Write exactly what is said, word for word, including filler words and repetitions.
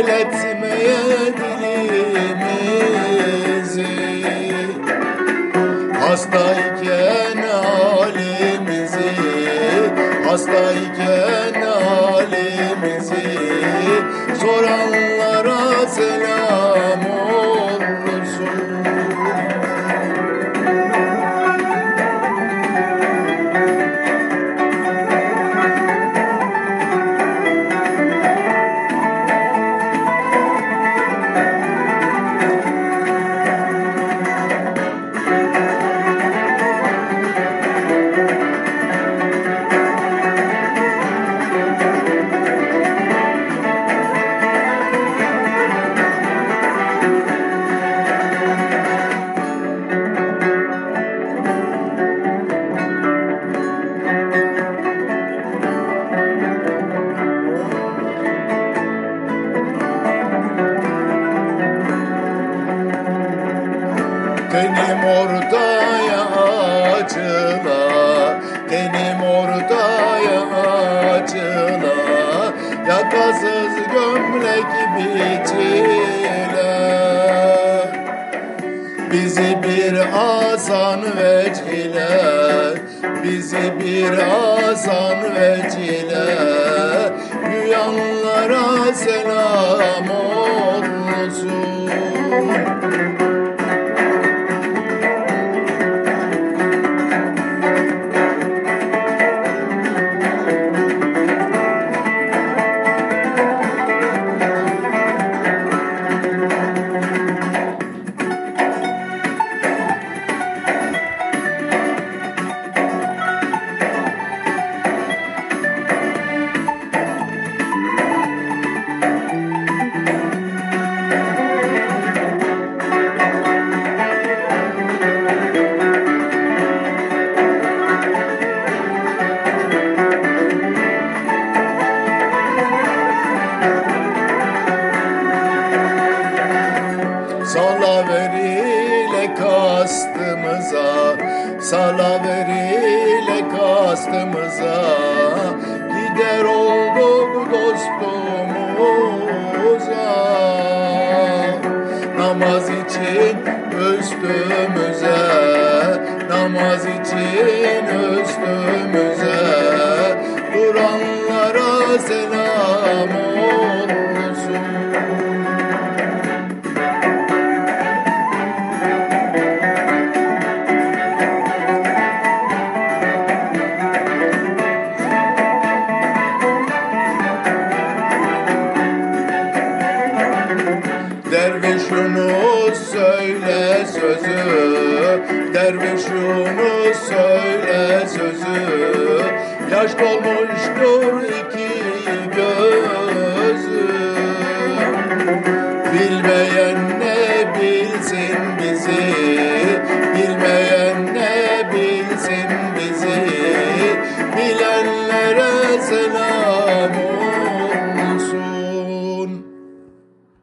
söyletmeye dilimizi, hastayken halimizi, hastayken halimizi soranlara selam olsun. Tenim ortaya açıla, tenim ortaya açıla, yakasız gömlek biçile. Bizi bir asan vecile, bizi bir asan vecile, duyanlara selam olsun. Salaveriyle kastımıza, salaveriyle kastımıza, gider olduk dostumuza. Namaz için üstümüze, namaz için üstümüze, duranlara selam olsun. Dervişunu söyle sözü, dervişunu söyle sözü, yaş dolmuştur iki